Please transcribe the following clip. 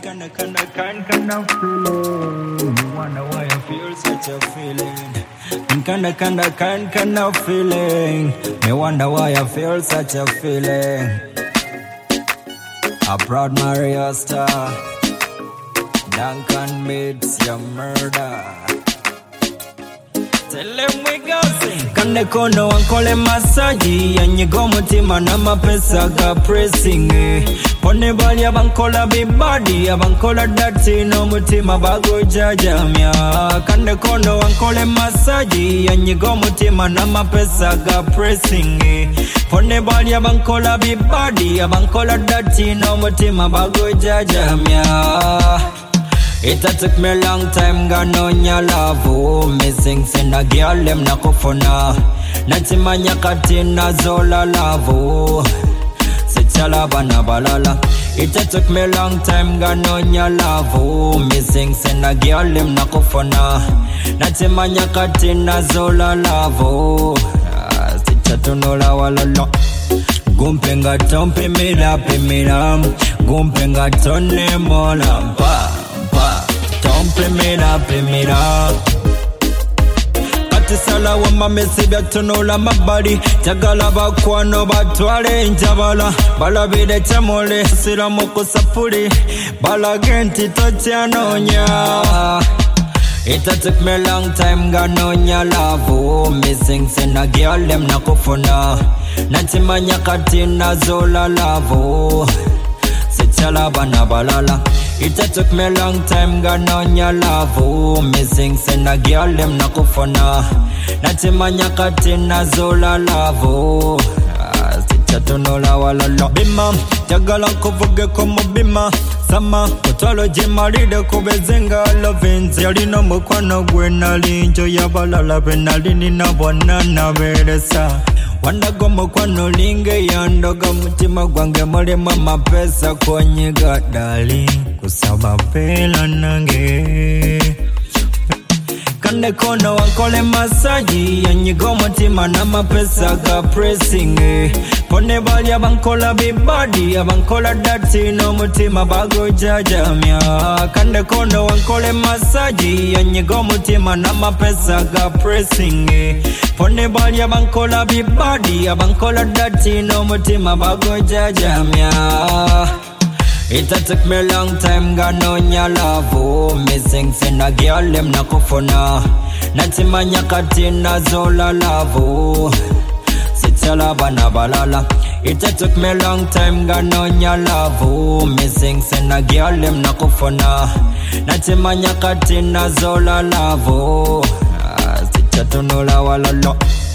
Kind of feeling. You wonder why I feel such a feeling. Kind of feeling. Me wonder why I feel such a feeling. A proud Mario star. Duncan beats your murder. Tell him we go sing. Kande kono wankole masaji. Yanyigo mutima na mapesa ga pressing. Pone bali abankola bibadi. Abankola dati no mutima bago jajamia. Kande kono wankole masaji. Yanyigo mutima na mapesa ga pressing. Pone bali abankola bibadi. Abankola dati no mutima bago jajamia. It took me a long time, got on your love. Oh, missing sin a girl, them na kufuna. Natimanya katina zola love. Oh, sechala bana balala. It took me a long time, got on your love. Oh, missing sin a girl, them na kufuna. Natimanya katina zola love. Oh, sechatuna walala. Gumpenga tompe mira pimira. Gumpenga tonne mola pa. Pemira Katisala wa mamesi biatonola mabadi Tagala bakwano batwale njabala Bala bide chamole sila moko sapuri Bala genti tochi anonya. It took me a long time, got on your love. Oh, missing sin a girl, them na kufuna. Natimanya katina zola love. Oh, sechala bana balala. It took me a long time, got on your love. Oh, missing sin a girl, them na kufuna. Natimanya katina zola love. Oh, sichatunola walala. Bima, jagala kuvuge komo bima. Sama, kutwalo jimaride kubezenga lovinzi. Yalino mkwano gwena linjo yabalala penalini na bonana veresa. Wanda gomo kwano linge yandoga mutima gwange mulema mapesa konyiga darling. Kusaba pela nange. Kande kono wankole masaji. Yanyigo mutima na mapesa ga pressing. Pone bali abankola bibadi. Abankola dati no mutima bago jajamia. Kande kono wankole masaji. Yanyigo mutima na mapesa ga pressing. Pone bali abankola bibadi. Abankola dati no mutima bago jajamia. It took me a long time, got on your love. Oh, missing sin a girl, them na kufuna. Natimanya katina zola love. Oh, sechala bana balala. It took me a long time, got on your love. Oh, missing sin a girl, them na kufuna. Natimanya katina zola love. Oh, sechatunula walala.